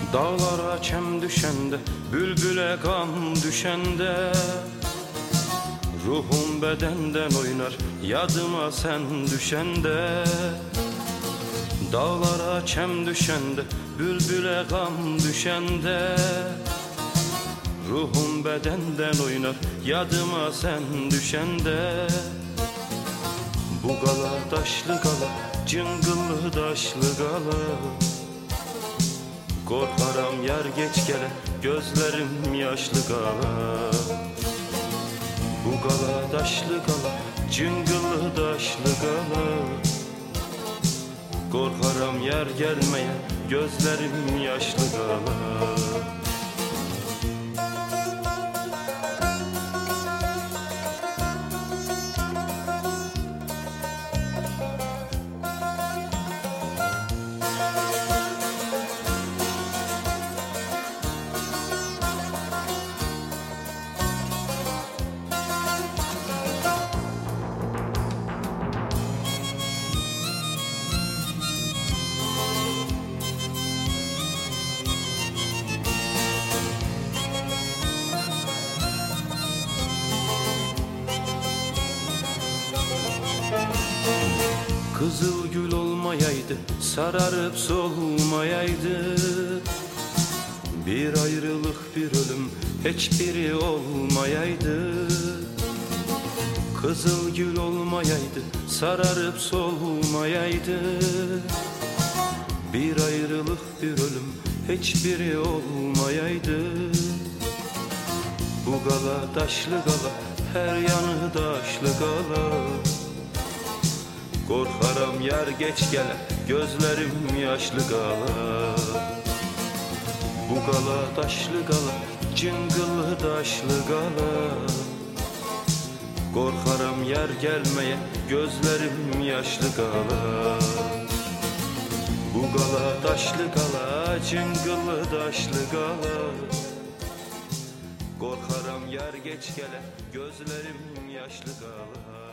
Dağlara çem düşende, bülbüle gam düşende, ruhum bedenden oynar yadıma sen düşende. Dağlara çem düşende, bülbüle gam düşende, ruhum bedenden oynar yadıma sen düşende. Bu gala taşlı gala, cıngıllı taşlı gala, korkarım yer geç gele, gözlerim yaşlı gala. Bu gala taşlı gala, cıngıllı taşlı gala, korkarım yer gelmeye, gözlerim yaşlı gala. Kızıl gül olmayaydı, sararıp solmayaydı, bir ayrılık bir ölüm hiçbiri olmayaydı. Kızıl gül olmayaydı, sararıp solmayaydı, bir ayrılık bir ölüm hiçbiri olmayaydı. Bu gala taşlı gala, her yanı taşlı gala, korkarım yer geç gele, gözlerim yaşlı gala. Bu gala taşlı gala, cıngıllı taşlı gala, korkarım yer gelmeye, gözlerim yaşlı gala. Bu gala taşlı gala, cıngıllı taşlı gala, korkarım yer geç gele, gözlerim yaşlı gala.